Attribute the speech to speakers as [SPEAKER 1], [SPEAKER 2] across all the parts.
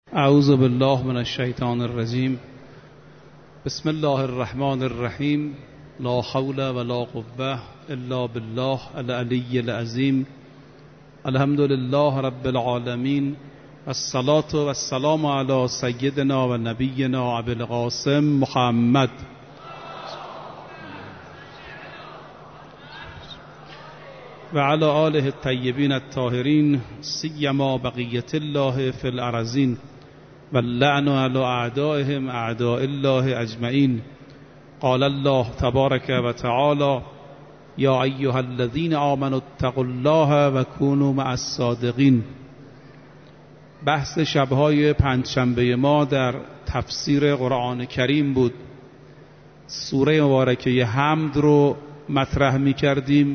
[SPEAKER 1] اعوذ بالله من الشیطان الرجیم. بسم الله الرحمن الرحیم. لا حول ولا قوة الا بالله العلی العظیم. الحمد لله رب العالمین. الصلاة والسلام علی سیدنا و نبینا ابی القاسم محمد و علی آله الطیبین الطاهرین، سیما بقیة الله فی الارضین و اللعن علی اعدائهم اعداء الله اجمعین. قال الله تبارک و تعالی: یا ایها الذین آمنوا اتقوا الله و کونوا مع الصادقین. بحث شبهای پنجشنبه ما در تفسیر قرآن کریم بود. سوره مبارکه حمد رو مطرح می کردیم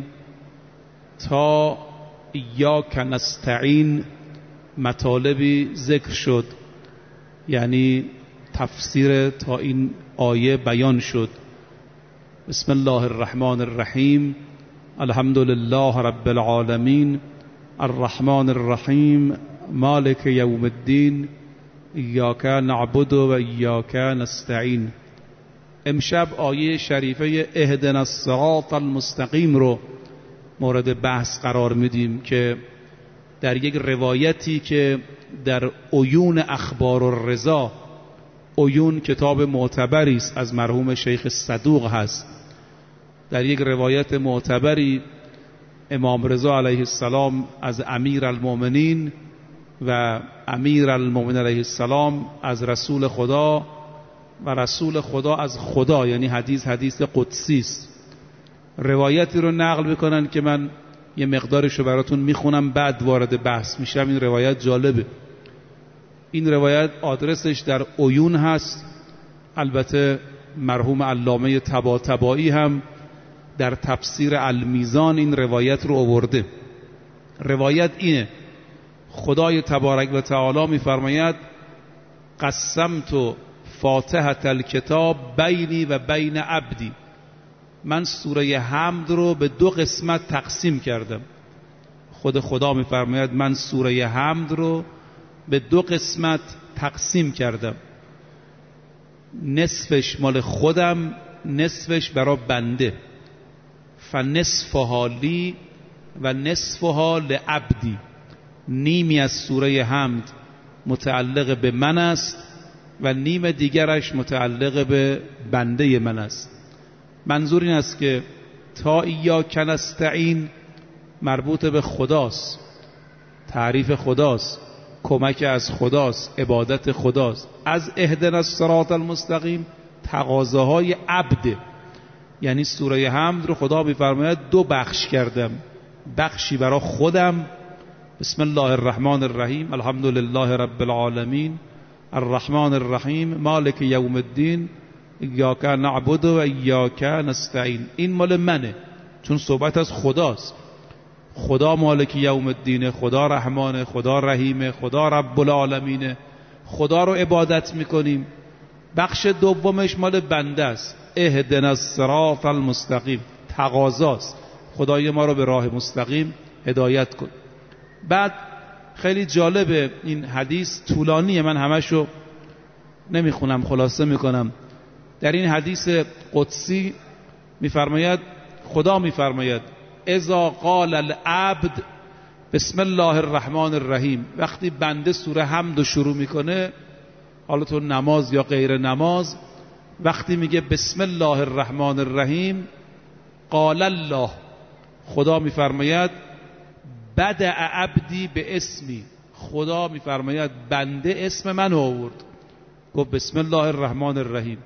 [SPEAKER 1] تا ایاک نستعین مطالبی ذکر شد، یعنی تفسیر تا این آیه بیان شد. بسم الله الرحمن الرحیم. الحمد لله رب العالمین الرحمن الرحیم مالک یوم الدین ایاک نعبد و ایاک نستعین. امشب آیه شریفه اهدنا الصراط المستقیم رو مورد بحث قرار میدیم که در یک روایتی که در عیون اخبار الرضا، عیون کتاب معتبری است از مرحوم شیخ صدوق هست، در یک روایت معتبری امام رضا علیه السلام از امیر المؤمنین و امیر المؤمنین علیه السلام از رسول خدا و رسول خدا از خدا، یعنی حدیث قدسی است. روایتی رو نقل میکنن که من یه مقدارش رو براتون میخونم، بعد وارد بحث میشم. این روایت جالبه. این روایت آدرسش در عیون هست. البته مرحوم علامه طباطبایی هم در تفسیر المیزان این روایت رو آورده. روایت اینه: خدای تبارک و تعالی میفرماید: قسمت فاتحة الکتاب بینی و بین عبدی. من سوره حمد رو به دو قسمت تقسیم کردم. خود خدا میفرماید من سوره حمد رو به دو قسمت تقسیم کردم، نصفش مال خودم، نصفش برای بنده. فنصفها لی و نصفها لعبدی. نیمی از سوره حمد متعلق به من است و نیم دیگرش متعلق به بنده من است. منظور این است که تا ایاک نستعین مربوط به خداست، تعریف خداست، کمک از خداست، عبادت خداست. از اهدنا الصراط المستقیم تقاضاهای عبد، یعنی سوره حمد رو خدا میفرماید دو بخش کردم. بخشی برای خودم، بسم الله الرحمن الرحیم الحمد لله رب العالمین الرحمن الرحیم مالک یوم الدین ایاک نعبد و ایاک نستعین. این مال منه، چون صحبت از خداست. خدا مالک یوم الدین، خدا رحمانه، خدا رحیمه، خدا رب العالمینه، خدا رو عبادت میکنیم. بخش دومش مال بنده است. اهدنا الصراط المستقیم، تقاضاست، خدای ما رو به راه مستقیم هدایت کن. بعد خیلی جالبه این حدیث، طولانیه، من همشو نمیخونم، خلاصه میکنم. در این حدیث قدسی میفرماید، خدا میفرماید: اذا قال العبد بسم الله الرحمن الرحیم. وقتی بنده سوره حمد رو شروع میکنه، حالا تو نماز یا غیر نماز، وقتی میگه بسم الله الرحمن الرحیم، قال الله، خدا میفرماید بدأ عبدی به اسمی. خدا میفرماید بنده اسم من آورد، گفت بسم الله الرحمن الرحیم.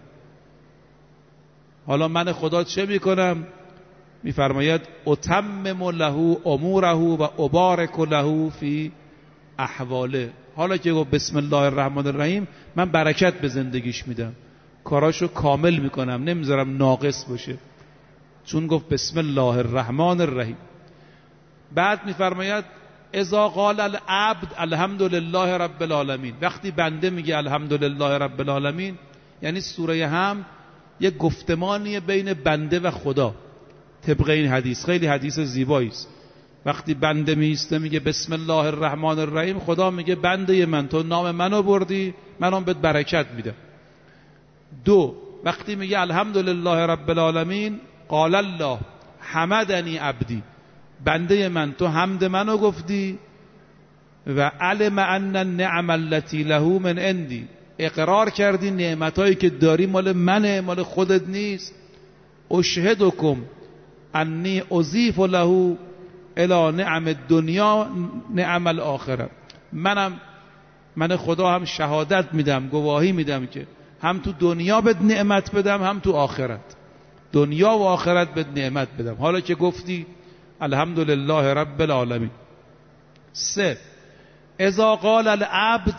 [SPEAKER 1] حالا من خدا چه میکنم؟ میفرماید اتمم له اموره و ابارک له فی احواله. حالا که گفت بسم الله الرحمن الرحیم، من برکت به زندگیش میدم، کاراشو کامل میکنم، نمیذارم ناقص باشه، چون گفت بسم الله الرحمن الرحیم. بعد میفرماید اذا قال العبد الحمد لله رب العالمین. وقتی بنده میگه الحمد لله رب العالمین، یعنی سوره حمد یک گفتمانی بین بنده و خدا. طبق این حدیث، خیلی حدیث زیبایی است. وقتی بنده میسته میگه بسم الله الرحمن الرحیم، خدا میگه بنده من تو نام منو بردی، منم بهت برکت میدم. 2 وقتی میگه الحمدلله رب العالمین، قال الله حمدنی عبدی، بنده من تو حمد منو گفتی، و علم ان النعم التي له من عندي، اقرار کردی نعمتایی که داری مال منه، مال خودت نیست. اشهدکم انی اضیف له الی نعم الدنیا نعم الاخره، من خدا هم شهادت میدم، گواهی میدم که هم تو دنیا بهت نعمت بدم، هم تو آخرت، دنیا و آخرت بهت نعمت بدم، حالا که گفتی الحمدلله رب العالمین. 3 اذا قال العبد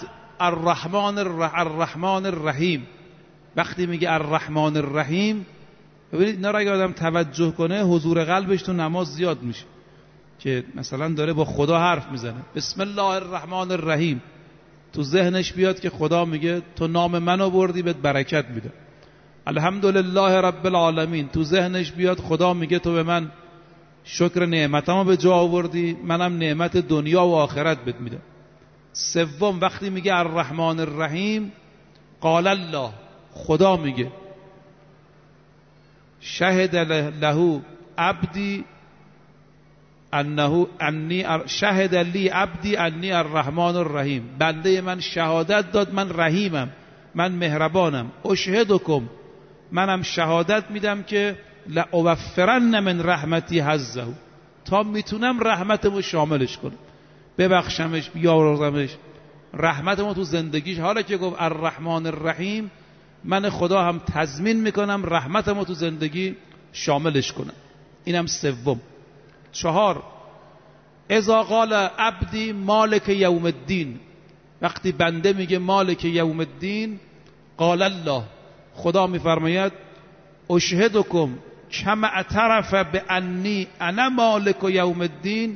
[SPEAKER 1] الرحمن الرحیم، وقتی میگه الرحمن الرحیم، ببینید اینا را اگه آدم توجه کنه حضور قلبش تو نماز زیاد میشه، که مثلا داره با خدا حرف میزنه، بسم الله الرحمن الرحیم، تو ذهنش بیاد که خدا میگه تو نام منو بردی بهت برکت میدم. الحمدلله رب العالمین، تو ذهنش بیاد خدا میگه تو به من شکر نعمتامو به جا آوردی، منم نعمت دنیا و آخرت بهت میدم. 3 وقتی میگه الرحمن الرحیم، قال الله، خدا میگه شهد له عبدی شهد لی عبدی انی الرحمن الرحیم، بنده من شهادت داد من رحیمم، من مهربانم. اشهدکم، منم شهادت میدم که لأوفرن من رحمتی حظه، تا میتونم رحمتمو شاملش کنم، ببخشمش، بیاورمش، رحمتمو تو زندگیش. حالا که گفت الرحمن الرحیم، من خدا هم تضمین میکنم رحمتمو تو زندگی شاملش کنم. اینم 3. 4 اذا قال عبدی مالک یوم الدین، وقتی بنده میگه مالک یوم الدین، قال الله، خدا میفرماید اشهدکم کما اعترف بانی انا مالک یوم الدین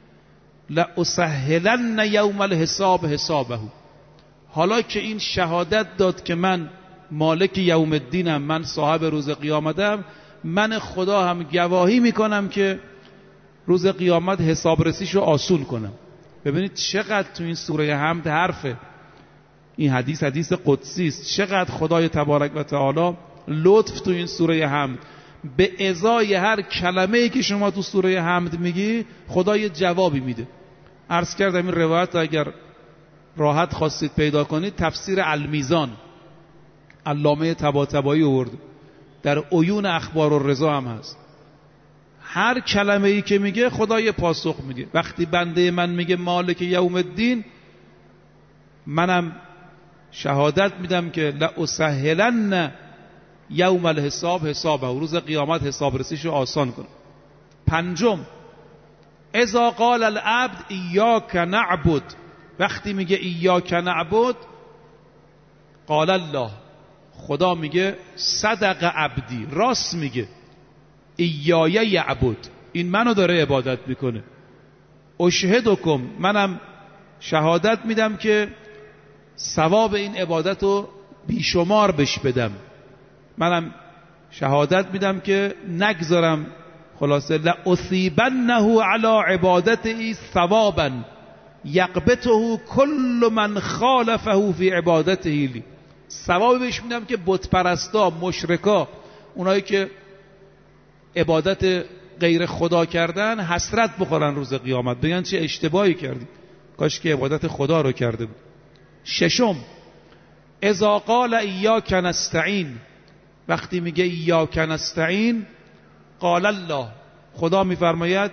[SPEAKER 1] لاسهلن یوم الحساب حسابه، حالا که این شهادت داد که من مالک یوم الدینم، من صاحب روز قیامتم، من خدا هم گواهی میکنم که روز قیامت حسابرسیشو آسون کنم. ببینید چقدر تو این سوره حمد حرفه، این حدیث قدسی است، چقدر خدای تبارک و تعالی لطف تو این سوره حمد، به ازای هر کلمه‌ای که شما تو سوره حمد میگی خدا یه جوابی میده. عرض کردم این روایت اگر راحت خواستید پیدا کنید، تفسیر المیزان علامه طباطبایی آورد، در عیون اخبار الرضا هم هست. هر کلمه‌ای که میگه خدا یه پاسخ میده. وقتی بنده من میگه مالک یوم الدین، منم شهادت میدم که لاسهلن یوم الحساب حسابه، روز قیامت حسابرسیشو آسان کنم. 5 اذا قال العبد ایاک نعبد، وقتی میگه ایاک نعبد، قال الله، خدا میگه صدق عبدی، راست میگه، ایای یعبد، این منو داره عبادت میکنه. اشهدکم، منم شهادت میدم که ثواب این عبادت رو بیشمار بش بدم، منم شهادت میدم که نگذارم، خلاصه لأصیبنه علی عبادته ثوابا یقبته کل من خالفه فی عبادته لی، ثواب بهش میدم که بت پرستا، مشرکا، اونایی که عبادت غیر خدا کردن حسرت بخورن روز قیامت، بگن چه اشتباهی کردی، کاش که عبادت خدا رو کرده بود. 6 اذا قال ایاک نستعین، وقتی میگه ایاک نستعین، قال الله، خدا میفرماید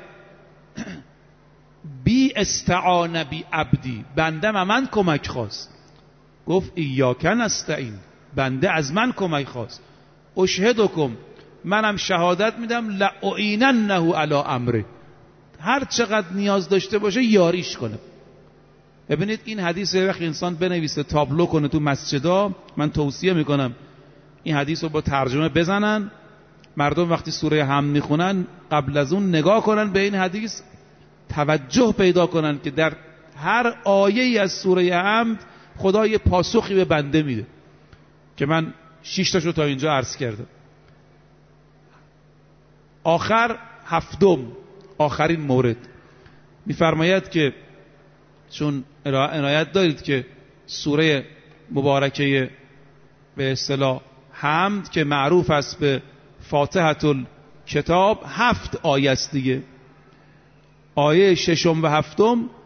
[SPEAKER 1] بی استعان بی عبدی، بنده من کمک خواست، گفت ایاک نستعین، بنده از من کمک خواست. اشهدکم، منم شهادت میدم لأعیننه علی امره، هر چقدر نیاز داشته باشه یاریش کنه. ببینید این حدیث رو وقتی انسان بنویسه تابلو کنه تو مسجدا، من توصیه میکنم این حدیث رو با ترجمه بزنن، مردم وقتی سوره حمد میخونن قبل از اون نگاه کنن به این حدیث، توجه پیدا کنن که در هر آیه‌ای از سوره حمد خدا یه پاسخی به بنده میده، که من 6 تاشو تا اینجا عرض کردم. آخر 7، آخرین مورد، میفرماید که چون عنایت دارید که سوره مبارکه به اصطلاح حمد که معروف است به فاتحة الکتاب 7 آیه است دیگه. آیه 6 و 7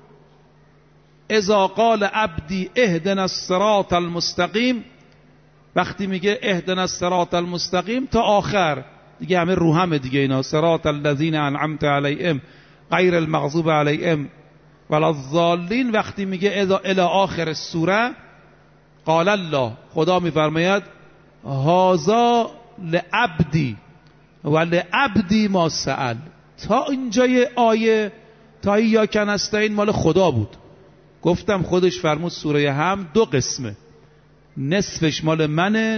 [SPEAKER 1] اذا قال عبدی اهدنا الصراط المستقیم، وقتی میگه اهدنا الصراط المستقیم تا آخر دیگه همه رو همه دیگه اینا، صراط الذین انعمت علیهم غیر المغضوب علیهم ولا الضالین، وقتی میگه الی آخر سوره قال الله، خدا میفرماید هذا لعبدی و لعبدی ما سأل. تا اینجای آیه تا ایاک نستعین مال خدا بود. گفتم خودش فرمود سوره حمد 2 قسمه، نصفش مال منه،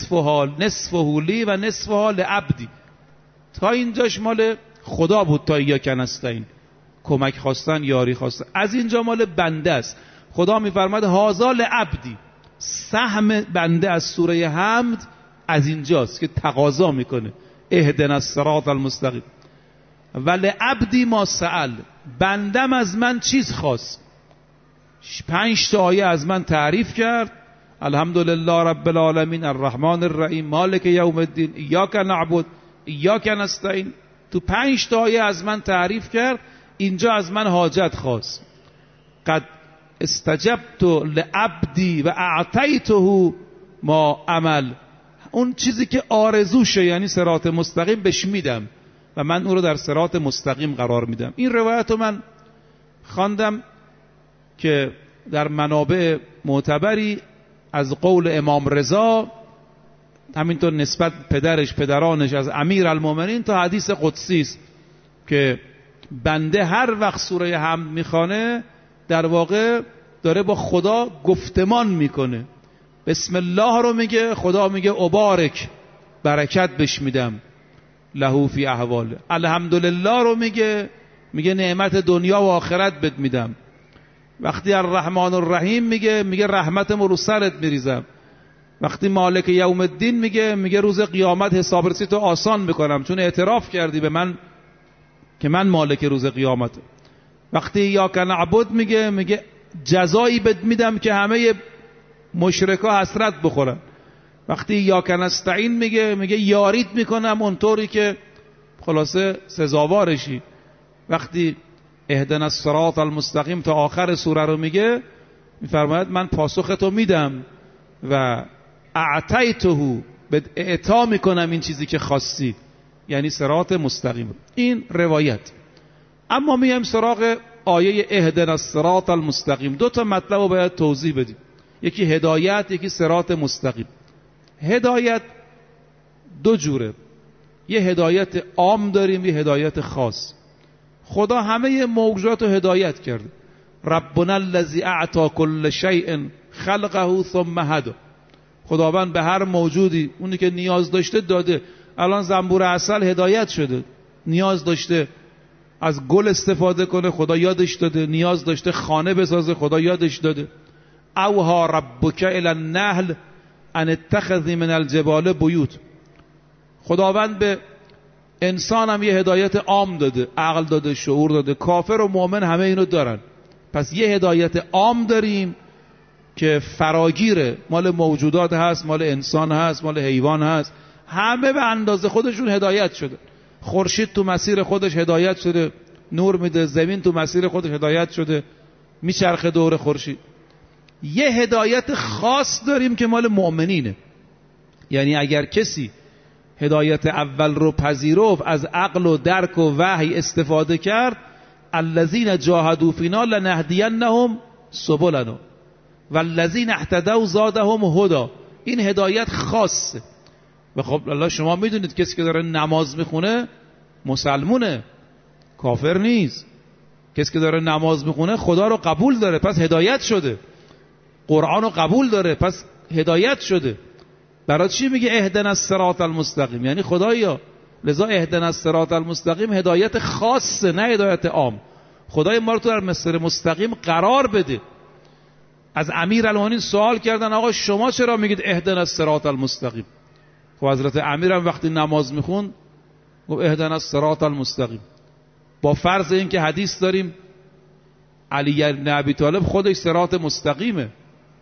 [SPEAKER 1] نصفه لی و نصفه لعبدی. تا اینجاش مال خدا بود تا ایاک نستعین، کمک خواستن، یاری خواستن. از اینجا مال بنده است. خدا میفرماد هذا لعبدی، سهم بنده از سوره حمد از اینجاست که تقاضا میکنه اهدنا الصراط المستقیم و لعبدی ما سأل، بندم از من چیز خواست. 5 آیه از من تعریف کرد، الحمدلله رب العالمین الرحمن الرحیم مالک یوم الدین ایاک نعبد ایاک نستعین. تو 5 آیه از من تعریف کرد، اینجا از من حاجت خواست. قد استجبت لعبدی و اعطیته ما عمل، اون چیزی که آرزوشه یعنی صراط مستقیم بهش میدم و من اون رو در صراط مستقیم قرار میدم. این روایت رو من خواندم که در منابع معتبری از قول امام رضا، همینطور نسبت پدرانش از امیر المومنین تا حدیث قدسی است که بنده هر وقت سوره حمد میخوانه در واقع داره با خدا گفتمان میکنه. بسم الله رو میگه، خدا میگه ابارک، برکت بش میدم، له فی احوال. الحمدلله رو میگه نعمت دنیا و آخرت بد میدم. وقتی الرحمن الرحیم میگه رحمتم رو سرت میریزم. وقتی مالک یوم الدین میگه روز قیامت حسابرسی تو آسان میکنم، چون اعتراف کردی به من که من مالک روز قیامت. وقتی ایاک نعبد میگه جزایی بد میدم که همه مشرکا حسرت بخورن. وقتی ایاک نستعین میگه یاریت میکنم اونطوری که خلاصه سزاوارشی. وقتی اهدنا الصراط المستقیم تا آخر سوره رو میفرماید من پاسختو میدم و اعطیته، به اعطا میکنم این چیزی که خواستی، یعنی صراط مستقیم. این روایت. اما میایم سراغ آیه اهدنا الصراط المستقیم. 2 تا مطلب رو باید توضیح بدیم، یکی هدایت، یکی صراط مستقیم. هدایت 2 جوره، یه هدایت عام داریم، یه هدایت خاص. خدا همه موجودات رو هدایت کرده. ربنا الذی اعطی کل شیء خلقه ثم هدی، خداوند به هر موجودی اونی که نیاز داشته داده. الان زنبور عسل هدایت شده، نیاز داشته از گل استفاده کنه، خدا یادش داده. نیاز داشته خانه بسازه، خدا یادش داده. اوها ربک الی النحل ان اتخذی من الجبال بیوت. خداوند به انسان هم یه هدایت عام داده، عقل داده، شعور داده. کافر و مؤمن همه اینو دارن. پس یه هدایت عام داریم که فراگیره، مال موجودات هست، مال انسان هست، مال حیوان هست، همه به اندازه خودشون هدایت شده. خورشید تو مسیر خودش هدایت شده، نور میده. زمین تو مسیر خودش هدایت شده، میچرخه دور خورشید. یه هدایت خاص داریم که مال مؤمنینه. یعنی اگر کسی هدایت اول رو پذیرفت، از عقل و درک و وحی استفاده کرد، الذین جاهدوا فینا لنهدینهم سبلنا والذین اهتدوا زادهم هدی. این هدایت خاصه. و خب الله شما میدونید کسی که داره نماز میخونه مسلمونه، کافر نیست. کسی که داره نماز میخونه خدا رو قبول داره، پس هدایت شده. قرآن رو قبول داره، پس هدایت شده. برای چی میگه اهدنا الصراط المستقیم؟ یعنی خدایا، لذا اهدنا الصراط المستقیم هدایت خاصه، نه هدایت عام. خدای ما رو تو در مسیر مستقیم قرار بده. از امیرالمومنین سوال کردن آقا شما چرا میگید اهدنا الصراط المستقیم؟ خب حضرت امیر هم وقتی نماز میخون گفت اهدنا الصراط المستقیم. با فرض این که حدیث داریم علی بن ابی طالب خودش صراط مستقیمه.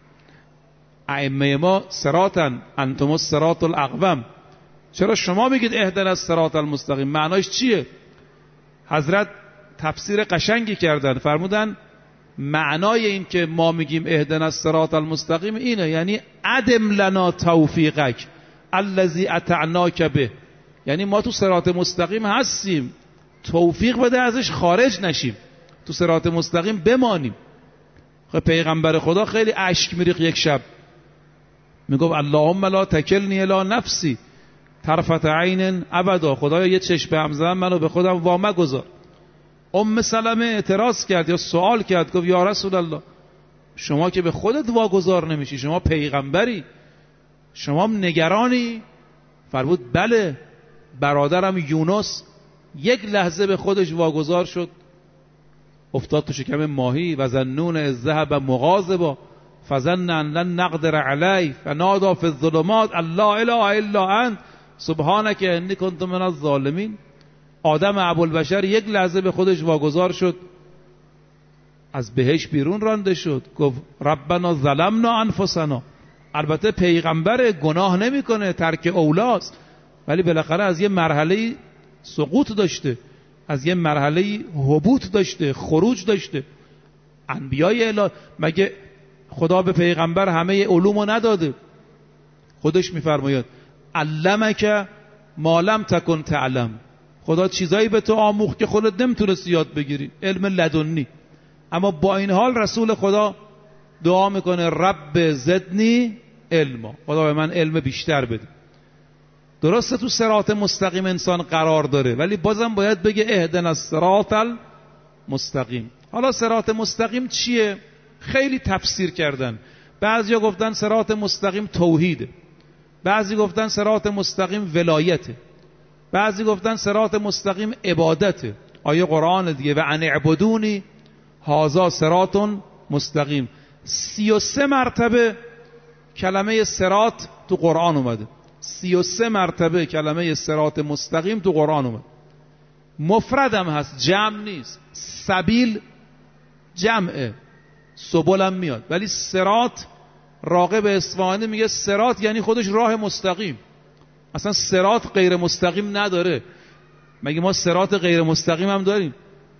[SPEAKER 1] ائمه ما صراطن، انتم الصراط الاقوم. چرا شما میگید اهدنا الصراط المستقیم؟ معناش چیه؟ حضرت تفسیر قشنگی کردن، فرمودن معنای این که ما میگیم اهدنا الصراط المستقیم اینه، یعنی ادم لنا توفیقک الذی اتعناک به، یعنی ما تو صراط مستقیم هستیم، توفیق بده ازش خارج نشیم، تو صراط مستقیم بمانیم. خب پیغمبر خدا خیلی اشک میریخت یک شب، میگفت اللهم لا تکلنی الی نفسی طرفت عین ابدا، خدایا یه چشم به هم زدن منو به خودم وامه گذار. ام سلمه اعتراض کرد یا سوال کرد، گفت یا رسول الله شما که به خودت واگذار نمیشی، شما پیغمبری، شما نگرانی؟ فرمود بله، برادرم یونس یک لحظه به خودش واگذار شد، افتاد تو شکم ماهی، و ظنون اذ ذهب مغاضبا فظن ان لن نقدر علیه فنادی فی الظلمات الله اله الا انت سبحانک انی کنت من الظالمین. آدم ابوالبشر یک لحظه به خودش واگذار شد، از بهشت بیرون رانده شد، گفت ربنا ظلمنا انفسنا. البته پیغمبر گناه نمیکنه، ترک اولاست، ولی بالاخره از یه مرحله سقوط داشته، از یه مرحله هبوط داشته، خروج داشته. انبیای الهی، مگه خدا به پیغمبر همه علومو نداده؟ خودش میفرماید علمک ما لم تکن تعلم، خدا چیزایی به تو آموخت که خودت نمیتونستی یاد بگیری، علم لدنی. اما با این حال رسول خدا دعا میکنه رب زدنی علما، خدا به من علم بیشتر بده. درسته تو صراط مستقیم انسان قرار داره، ولی بازم باید بگه اهدنا الصراط المستقیم. حالا صراط مستقیم چیه؟ خیلی تفسیر کردن. بعضیا گفتن صراط مستقیم توحیده، بعضی گفتن صراط مستقیم ولایته، بعضی گفتن صراط مستقیم عبادته، آیه قرآن دیگه و ان اعبدونی هذا صراط مستقیم. 33 مرتبه کلمه صراط تو قرآن اومده، 33 مرتبه کلمه صراط مستقیم تو قرآن اومده. مفردم هست، جمع نیست. سبیل جمعه، سبلم میاد، ولی صراط راغب اصفهانی میگه صراط یعنی خودش راه مستقیم. اصلا صراط غیر مستقیم نداره. مگه ما صراط غیر مستقیم هم داریم؟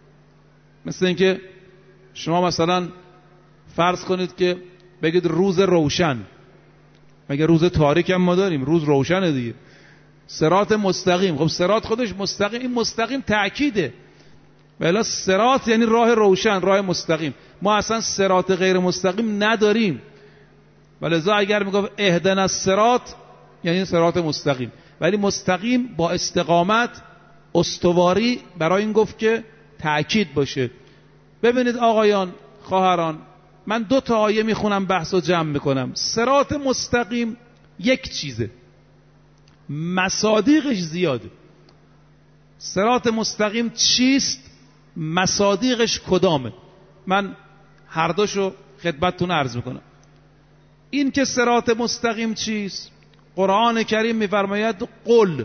[SPEAKER 1] مثل اینکه شما مثلا فرض کنید که بگید روز روشن، مگه روز تاریک هم ما داریم؟ روز روشنه دیگه. صراط مستقیم، خب صراط خودش مستقیم، این مستقیم تأکیده، ولی صراط یعنی راه روشن، راه مستقیم. ما اصلا صراط غیر مستقیم نداریم، ولذا اگر میگفت اهدنا الصراط یعنی صراط مستقیم، ولی مستقیم با استقامت، استواری، برای این گفت که تأکید باشه. ببینید آقایان، خواهران، من 2 تا آیه میخونم بحثو جمع میکنم. صراط مستقیم یک چیزه، مصادیقش زیاده. صراط مستقیم چیست؟ مصادیقش کدامه؟ من هر دوشو خدمتتون عرض میکنم. این که صراط مستقیم چیست، قرآن کریم میفرماید قل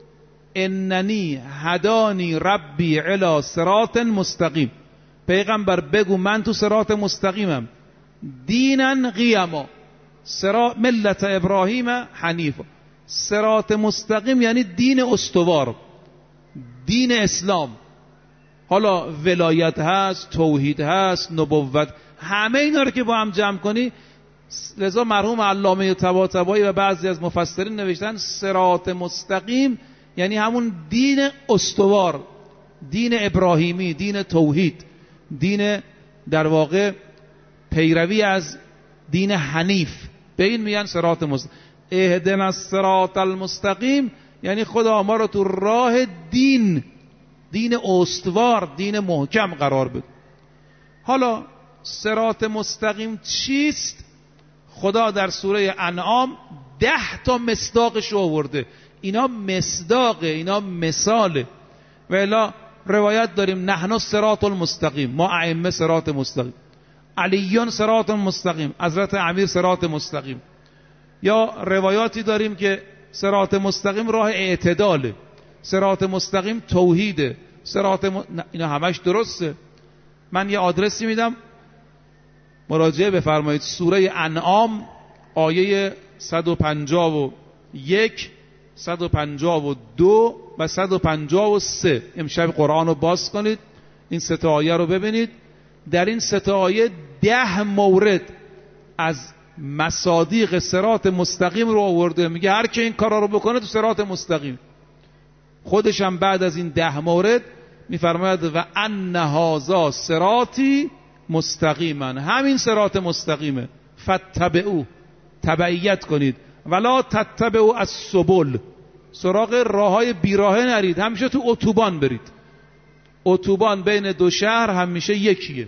[SPEAKER 1] اننی هدانی ربی الی صراط مستقیم. پیغمبر بگو من تو صراط مستقیمم، دینا قیما ملت ابراهیم حنیفا. صراط مستقیم یعنی دین استوار، دین اسلام. حالا ولایت هست، توحید هست، نبوت، همه اینا رو که با هم جمع کنی. لذا مرحوم علامه طباطبایی و بعضی از مفسرین نوشتن صراط مستقیم یعنی همون دین استوار، دین ابراهیمی، دین توحید، دین در واقع پیروی از دین حنیف. به این میگن صراط مستقیم. اهدنا الصراط المستقیم یعنی خدا ما رو تو راه دین، دین استوار، دین محکم قرار بده. حالا صراط مستقیم چیست؟ خدا در سوره انعام 10 تا مصداقش آورده. اینا مصداقه، اینا مثاله. و الا روایت داریم نحن الصراط المستقیم، ما ائمه صراط مستقیم، علیون صراط مستقیم، حضرت امیر صراط مستقیم. یا روایاتی داریم که صراط مستقیم راه اعتداله، صراط مستقیم توحیده، اینا همش درسته. من یه آدرسی میدم، مراجعه بفرمایید. سوره انعام آیه 151 152 و 153. امشب قرآن رو باز کنید، این سه تا آیه رو ببینید. در این سه تا آیه 10 مورد از مصادیق صراط مستقیم رو آورده. میگه هر کی این کارا رو بکنه تو صراط مستقیم. خودش هم بعد از این 10 مورد میفرماید و ان هذا صراطی مستقیما، همین صراط مستقیمه. فتبعوا، تبعیت کنید. ولا تتبعوا السبل، سراغ راههای بیراهه نرید، همیشه تو اتوبان برید. اتوبان بین دو شهر همیشه یکیه،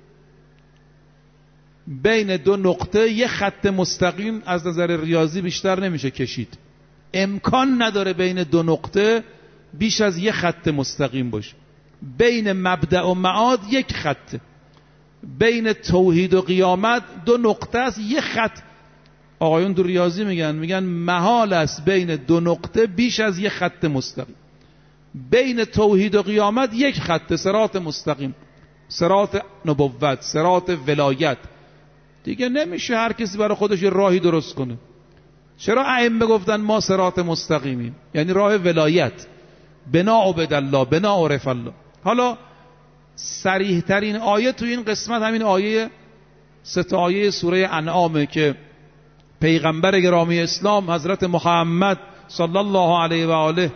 [SPEAKER 1] بین دو نقطه یه خط مستقیم از نظر ریاضی بیشتر نمیشه کشید. امکان نداره بین دو نقطه بیش از یه خط مستقیم باشه. بین مبدأ و معاد یک خط، بین توحید و قیامت دو نقطه است، یه خط. آقایون دو ریاضی میگن محال است بین دو نقطه بیش از یه خط مستقیم. بین توحید و قیامت یک خط، صراط مستقیم، صراط نبوت، صراط ولایت. دیگه نمیشه هر کسی برای خودش راهی درست کنه. چرا ائمه گفتن ما صراط مستقیمیم؟ یعنی راه ولایت، بنا عبد الله، بنا عرف الله. حالا صریح ترین آیه تو این قسمت همین آیه 3 آیه سوره انعامه که پیغمبر گرامی اسلام حضرت محمد صلی الله علیه و آله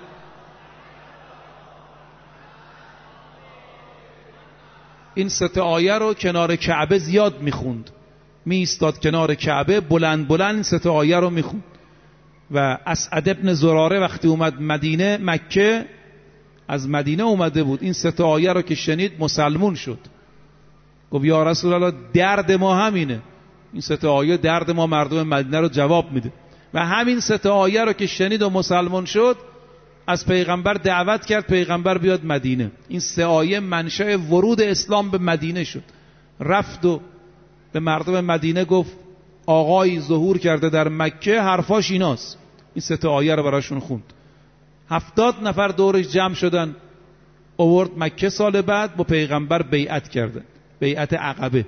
[SPEAKER 1] این 3 آیه رو کنار کعبه زیاد میخوند. می ایستاد کنار کعبه بلند بلند این 3 آیه رو میخوند. و اسعد ابن زراره وقتی اومد مدینه، مکه از مدینه اومده بود، این 3 آیه رو که شنید مسلمون شد. گفت یا رسول الله درد ما همینه، این 3 آیه درد ما مردم مدینه رو جواب میده. و همین 3 آیه رو که شنید و مسلمان شد، از پیغمبر دعوت کرد پیغمبر بیاد مدینه. این 3 آیه منشأ ورود اسلام به مدینه شد. رفت و به مردم مدینه گفت آقایی ظهور کرده در مکه، حرفاش ایناست. این 3 آیه رو براشون خوند. 70 نفر دورش جمع شدن، آورد مکه. سال بعد با پیغمبر بیعت کردن، بیعت عقبه.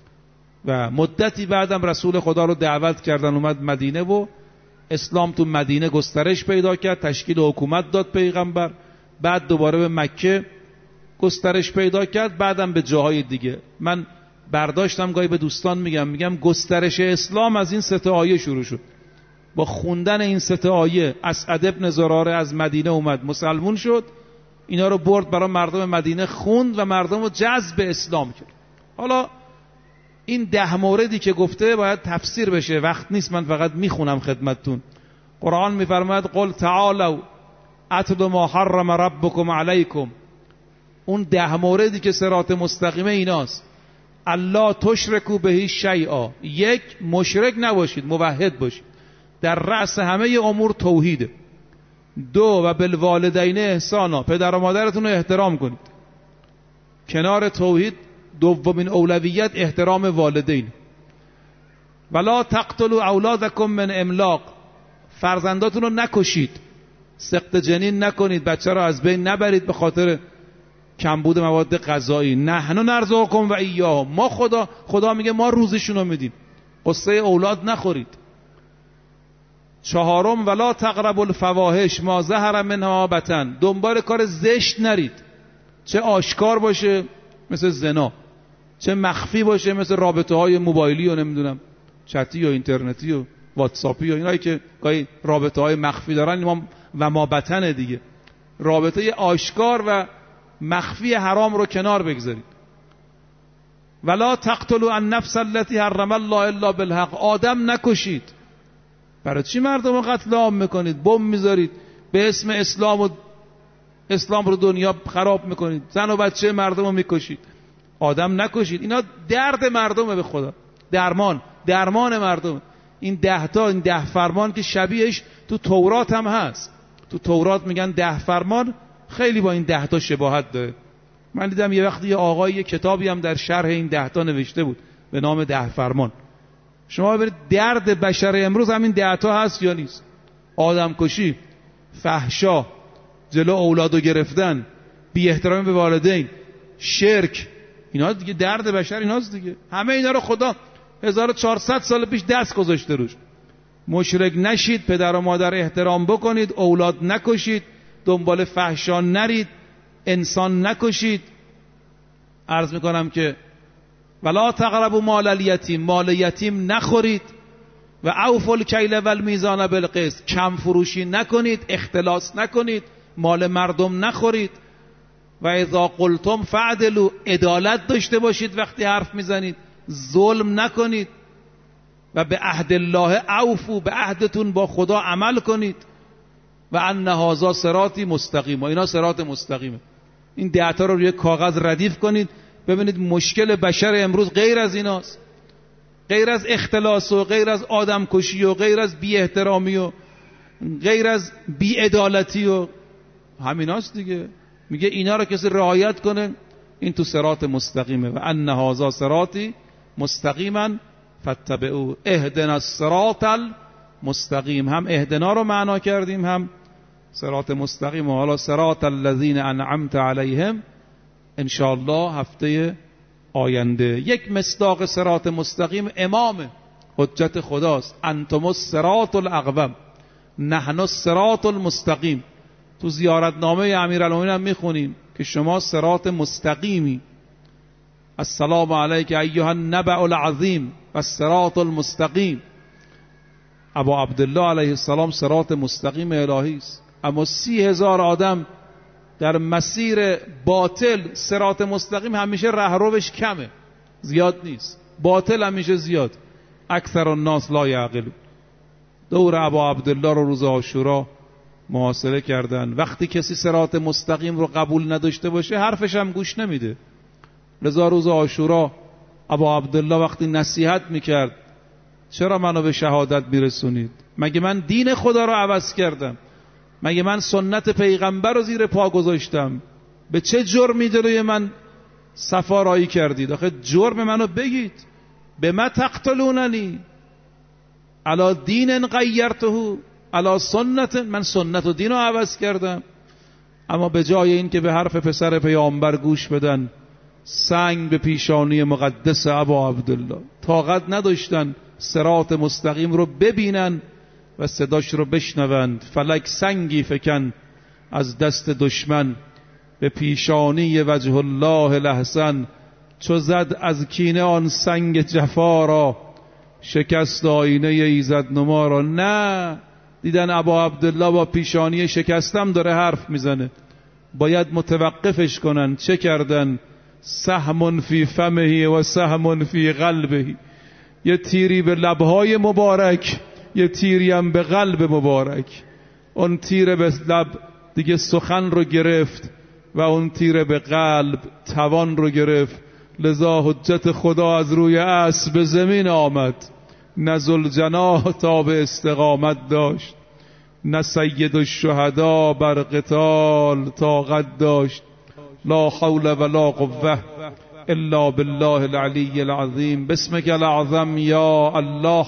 [SPEAKER 1] و مدتی بعدم رسول خدا رو دعوت کردن، اومد مدینه و اسلام تو مدینه گسترش پیدا کرد، تشکیل حکومت داد پیغمبر. بعد دوباره به مکه گسترش پیدا کرد، بعدم به جاهای دیگه. من برداشتم گاهی به دوستان میگم گسترش اسلام از این 3 آیه شروع شد. با خوندن این 3 آیه اسعد ابن زراره از مدینه اومد مسلمون شد، اینا رو برد برای مردم مدینه خوند و مردم رو جذب اسلام کرد. حالا این 10 موردی که گفته باید تفسیر بشه، وقت نیست، من فقط میخونم خدمتتون. قرآن میفرماید قل تعالوا اتل ما حرم ربکم علیکم. اون 10 موردی که صراط مستقیمه ایناست: الله تشرکوا به شیئا، 1 مشرک نباشید، موحد باشید. در رأس همه امور توحیده. 2 و بالوالدین احسانا، پدر و مادرتون رو احترام کنید. کنار توحید دومین اولویت احترام والدین. ولا تقتلوا اولادکم من املاق، فرزنداتون رو نکشید، سقط جنین نکنید، بچه رو از بین نبرید به خاطر کمبود مواد غذایی. نحن نرزقکم و ایاهم، ما خدا میگه ما روزشون رو میدیم. قصه اولاد نخورید. 4 ولا تقربوا الفواحش ما ظهر منها بطن، دنبال کار زشت نرید، چه آشکار باشه مثل زنا، چه مخفی باشه مثل رابطه های موبایلی و نمیدونم چتی و اینترنتی و واتساپی و اینایی که گاهی رابطه های مخفی دارن. و ما بطن دیگه، رابطه آشکار و مخفی حرام رو کنار بگذارید. ولا تقتلوا النفس التي حرم الله الا بالحق، آدم نکشید. برای چی مردم رو قتل عام میکنید؟ بم میذارید به اسم اسلام رو دنیا خراب میکنید، زن و بچه مردم رو میکشید. آدم نکشید. اینا درد مردمه، به خدا درمان مردم. این 10 فرمان که شبیهش تو تورات هم هست. تو تورات میگن 10 فرمان، خیلی با این 10 شباهت داره. من دیدم یه وقتی یه آقای یه کتابی هم در شرح این 10 نوشته بود به نام 10 فرمان. شما ببینید درد بشر امروز همین 10 هست یا نیست؟ آدم کشی، فحشا، جلو اولادو گرفتن، بی احترامی به والدین، شرک، اینا دیگه درد بشر ایناست دیگه. همه اینا رو خدا 1400 سال پیش دست گذاشته روش. مشرک نشید، پدر و مادر احترام بکنید، اولاد نکشید، دنبال فحشا نرید، انسان نکشید. عرض میکنم که ولا تقربوا مال الیتیم، مال یتیم نخورید، و اوفوا الکیل والمیزان بالقسط، کم فروشی نکنید، اختلاس نکنید، مال مردم نخورید. و اذا قلتم فعدلوا، عدالت داشته باشید وقتی حرف میزنید، ظلم نکنید. و به عهد الله اوفوا، به عهدتون با خدا عمل کنید. و ان هذا صراطی مستقیم، اینا صراط مستقیمه. این 10 تا رو روی کاغذ ردیف کنید، ببینید مشکل بشر امروز غیر از ایناست، غیر از اختلاس و غیر از آدم کشی و غیر از بی احترامی و غیر از بی عدالتی و همیناست دیگه. میگه اینا رو کسی رعایت کنه، این تو صراط مستقیمه. و ان هذا صراطی مستقیما فاتبعوه اهدنا الصراط المستقیم. هم اهدنا رو معنا کردیم، هم صراط مستقیم. و حالا صراط الذین انعمت علیهم ان شاء الله هفته آینده. یک مصداق صراط مستقیم امام حجت خداست. انتم الصراط الاقوم نحن الصراط المستقیم. تو زیارتنامه امیرالمومنین هم میخونیم که شما صراط مستقیمی. السلام علیک ایها النبأ العظیم و الصراط المستقیم. ابا عبدالله علیه السلام صراط مستقیم الهی است. اما 30,000 آدم در مسیر باطل، صراط مستقیم همیشه رهروش کمه، زیاد نیست. باطل همیشه زیاد. اکثر الناس لا یعقلون. دور ابا عبدالله رو روز عاشورا محاصره کردن. وقتی کسی صراط مستقیم رو قبول نداشته باشه حرفش هم گوش نمیده. لذا روز عاشورا ابا عبدالله وقتی نصیحت میکرد چرا منو به شهادت میرسونید؟ مگه من دین خدا رو عوض کردم؟ مگه من سنت پیغمبر رو زیر پا گذاشتم؟ به چه جرمی جلوی من سفارایی کردید؟ آخه جرم منو بگید. به ما تقتلوننی علی دین غیرته علی سنت، من سنت و دین رو عوض کردم. اما به جای این که به حرف پسر پیامبر گوش بدن، سنگ به پیشانی مقدس ابا عبدالله، طاقت نداشتن صراط مستقیم رو ببینن و صداش رو بشنوند. فلک سنگی فکن از دست دشمن، به پیشانی وجه الله الاحسن. چو زد از کینه آن سنگ جفا را، شکست آینه ایزد نما را. نه، دیدن ابا عبدالله با پیشانی شکستم داره حرف میزنه، باید متوقفش کنن. چه کردن؟ سهم فی فمه و سهم فی قلبه. یه تیری به لبهای مبارک، یه تیری هم به قلب مبارک. اون تیر به لب دیگه سخن رو گرفت و اون تیر به قلب توان رو گرفت. لذا حجت خدا از روی اسب به زمین آمد، نه ذوالجناح تا به استقامت داشت، نه سید الشهدا بر قتال طاقت داشت. لا حول ولا قوة الا بالله العلی العظیم. بسمک الاعظم یا الله.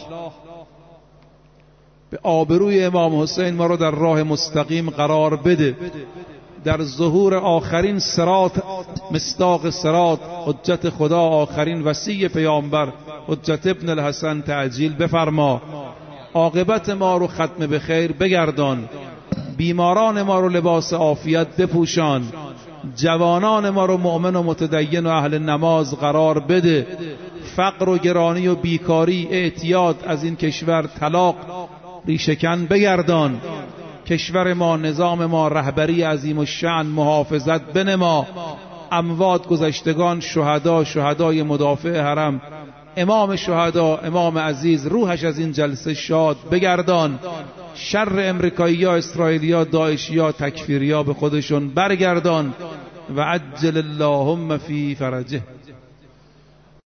[SPEAKER 1] به آبروی امام حسین ما رو در راه مستقیم قرار بده. در ظهور آخرین صراط، مصداق صراط، حجت خدا، آخرین وصی پیامبر حجت ابن الحسن تعجیل بفرما. عاقبت ما رو ختم به خیر بگردان. بیماران ما رو لباس عافیت بپوشان. جوانان ما رو مؤمن و متدین و اهل نماز قرار بده. فقر و گرانی و بیکاری، اعتیاد از این کشور، طلاق، ریشه‌کن بگردان. کشور ما، نظام ما، رهبری عظیم الشأن محافظت بنما. اموات، گذشتگان، شهدا، شهدای مدافع حرم، امام شهدا، امام عزیز، روحش از این جلسه شاد بگردان. شر امریکایی‌ها، اسرائیلی‌ها، داعشی‌ها، تکفیری‌ها به خودشون برگردان. و عجل اللهم فی فرجه.